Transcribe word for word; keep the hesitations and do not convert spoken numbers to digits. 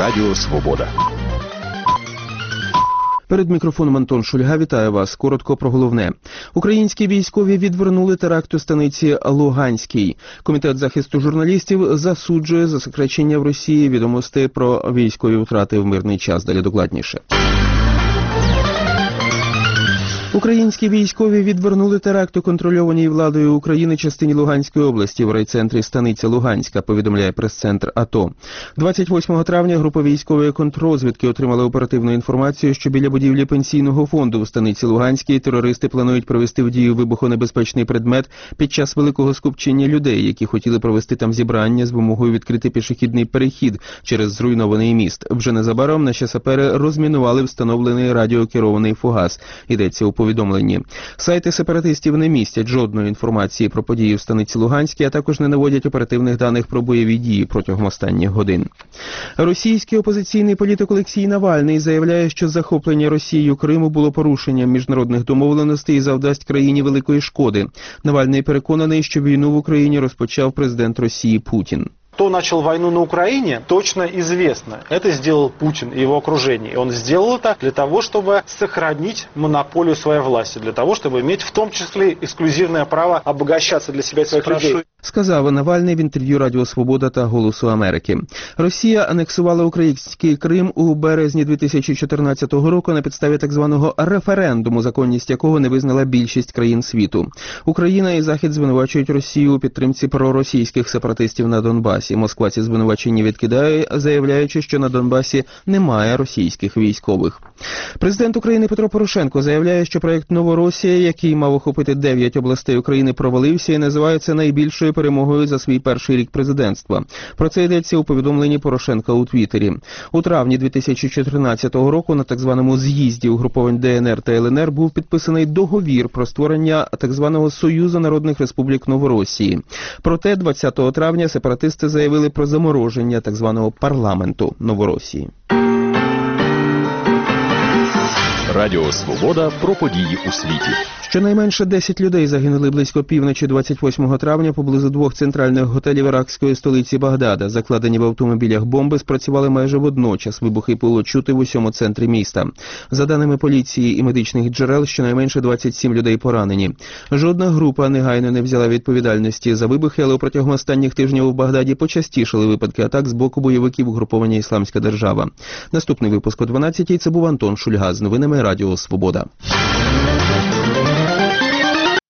Радіо Свобода. Перед мікрофоном Антон Шульга. Вітаю вас. Коротко про головне. Українські військові відвернули теракт у станиці Луганській. Комітет захисту журналістів засуджує засекречення в Росії відомостей про військові втрати в мирний час. Далі докладніше. Українські військові відвернули теракт у контрольованій владою України частині Луганської області в райцентрі станиця Луганська, повідомляє прес-центр АТО. двадцять восьмого травня група військової контррозвідки отримала оперативну інформацію, що біля будівлі пенсійного фонду у станиці Луганській терористи планують провести в дію вибухонебезпечний предмет під час великого скупчення людей, які хотіли провести там зібрання з вимогою відкрити пішохідний перехід через зруйнований міст. Вже незабаром наші сапери розмінували встановлений радіокерований фугас. Йдеться у повідомленні. Сайти сепаратистів не містять жодної інформації про події в станиці Луганській, а також не наводять оперативних даних про бойові дії протягом останніх годин. Російський опозиційний політик Олексій Навальний заявляє, що захоплення Росією Криму було порушенням міжнародних домовленостей і завдасть країні великої шкоди. Навальний переконаний, що війну в Україні розпочав президент Росії Путін. Кто начал войну на Украине, точно известно. Это сделал Путин и его окружение. И он сделал это для того, чтобы сохранить монополию своей власти, для того, чтобы иметь в том числе эксклюзивное право обогащаться для себя и своих людей. Сказав Навальний в інтерв'ю Радіо Свобода та Голосу Америки. Росія анексувала український Крим у березні дві тисячі чотирнадцятого року на підставі так званого референдуму, законність якого не визнала більшість країн світу. Україна і Захід звинувачують Росію у підтримці проросійських сепаратистів на Донбасі. Москва ці звинувачення відкидає, заявляючи, що на Донбасі немає російських військових. Президент України Петро Порошенко заявляє, що проєкт «Новоросія», який мав охопити дев'ять областей України, провалився і називається найбільшою перемогою за свій перший рік президентства. Про це йдеться у повідомленні Порошенка у Твіттері. У травні дві тисячі чотирнадцятого року на так званому з'їзді угруповань ДНР та ЛНР був підписаний договір про створення так званого Союзу народних республік Новоросії. Проте двадцятого травня сепаратисти заявили про замороження так званого парламенту Новоросії. Радіо Свобода про події у світі. Щонайменше десять людей загинули близько півночі двадцять восьмого травня поблизу двох центральних готелів іракської столиці Багдада. Закладені в автомобілях бомби спрацювали майже водночас. Вибухи було чути в усьому центрі міста. За даними поліції і медичних джерел, щонайменше двадцять сім людей поранені. Жодна група негайно не взяла відповідальності за вибухи, але протягом останніх тижнів у Багдаді почастішали випадки атак з боку бойовиків угруповання «Ісламська держава». Наступний випуск о дванадцятій. Це був Антон Шульга з новинами Радіо Свобода.